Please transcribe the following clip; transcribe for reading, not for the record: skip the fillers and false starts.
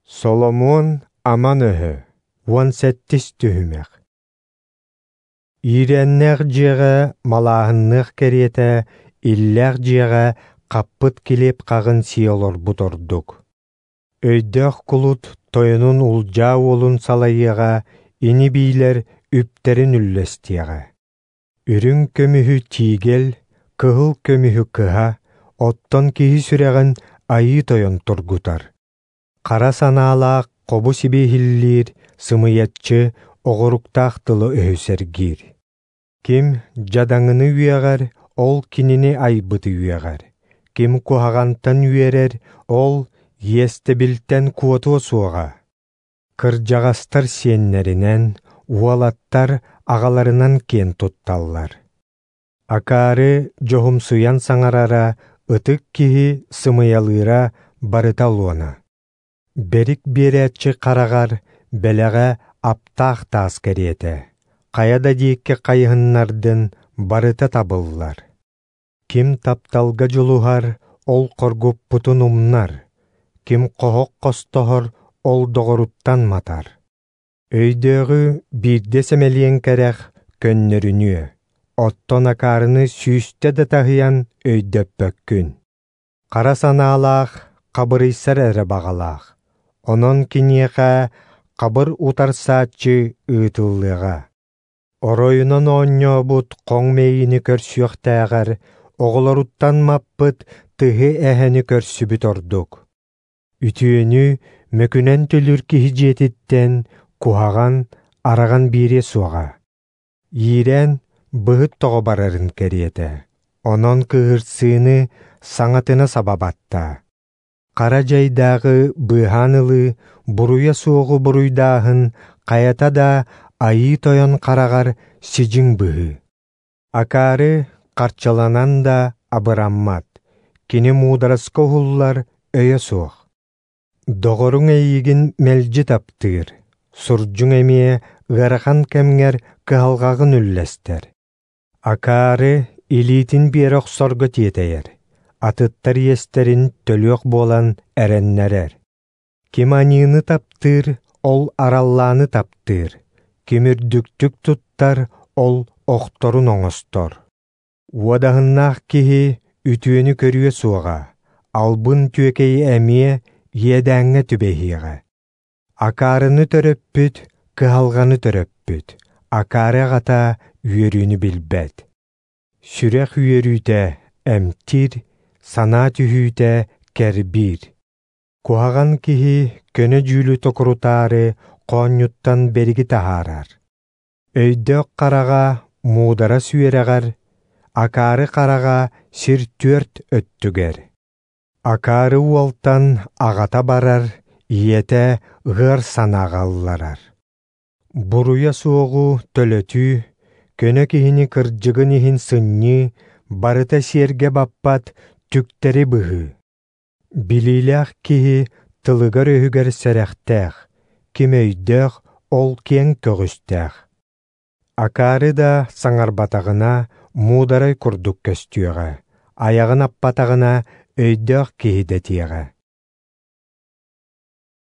Соломон аман өһө, 18 түһүмэх. Иреннэх дьиэҕэ малааһынныах кэриэтэ иллэх дьиэҕэ хаппыт килип хагын сиолорбут ордук. Өйдөөх кулут тойонун улдьаа уолун салайыаҕа ини биилэр үптерин үллэстиэҕэ. Үрүҥ көмүһү тиигел, кыһыл көмүһү кыһа, оттон киһи сүрэгэн айыы тойон тургутар. Хара санаалаах хобу сибиһиллиир сымыйаччы оҕоруктаах тылы өһүсэргиир. Ким жадаҥыны үөҕэр, ол кинини айбыты үөҕэр. Ким куһаҕантан үөрэр, ол иэстэ-билтэн куотуо суоҕа. Кырдьаҕастар сиэннэринэн, уолаттар аҕаларынан киэн тутталлар. Акаары дьоһумсуйан саҥарара, ытык киһи сымыйалыыра барыта луона. Берик биэрэччи хараҕар, бэлэҕэ аптаах таас кэриэтэ. Хая да диикке хайыһыннардын барыта табыллар. Ким тапталга дьулуһар, ол хоргуппутун умнар. Ким хоһок хостоһор, ол доҕоруттан матар. Өйдөөгү биирдэ сэмэлиэн кэрэх көннөрүнүө. Оттон акаарыны сүүстэ да таһыйан өйдөппөккүн. Хара санаалаах хабырыйсар эрэ баҕалаах. Онон киниэхэ хабыр утарсааччы ыытыллыаҕа. Оройунан оонньообут хоҥ мэйини көрсүөхтээҕэр, оҕолоруттан маппыт тыһы эһэни көрсүбүт ордук. Үтүөнү мөкүнэн түлүр киһи дьиэтиттэн куһаҕан, араҕан биире суоҕа. Иирэн быһыт тоҕо барарын кэриэтэ. Онон кыһырсыыны саҥатына сабабатта. Хара дьайдааҕы быыһаан ылы буруйа суоҕу буруйдааһын хайата да айыы тойон хараҕар сидьиҥ быһы. Акаары харчаланан да абыраммат. Кини муудараска уһуллар өйө суох. Доҕоруҥ эйигин мэлдьи таптыыр. Сурдьуҥ эмиэ ыарахан кэмҥэр кыһалҕаҕын үллэстэр. Акаары илиитин биэрэ охсорго тиэтэйэр. Атыттар иэстэрин төлүөх буолан эрэннэрэр. Ким аньыыны таптыыр, ол араллааны таптыыр. Ким үрдүктүк туттар, ол охторун оҥостор. Уодаһыннаах киһи үтүөнү көрүө суоҕа. Албын түөкэй эмиэ иэдээҥҥэ түбэһиэҕэ. Акаарыны төрөппүт, кыһалҕаны төрөппүт. Акаары аҕата үөрүүнү билбэт. Сүрэх үөрүүтэ эмтир, санаа түһүүтэ кэрбиир. Куһаҕан киһи көнө дьүүлү токурутаары хоонньуттан бериги таһаарар. Өйдөөх хараҕа муудара сүөрэҕэр, акаары хараҕа сир түөрт өттүгэр. Акаары уолтан аҕата барар, ийэтэ ыар санааҕалларар. Буруйа суоҕу төлөтүү, көнө киһини кырдьыгын иһин сынньыы, барыта сиэргэ баппат түктери быһы. Билиилээх киһи тылыгар өһүгэр сэрэхтээх, ким өйдөөх ол киэҥ көгүстээх. Акаары да саҥарбатаҕына муударай курдук көстүөҕэ, айаҕын аппатаҕына өйдөөх киһи дэтиэҕэ.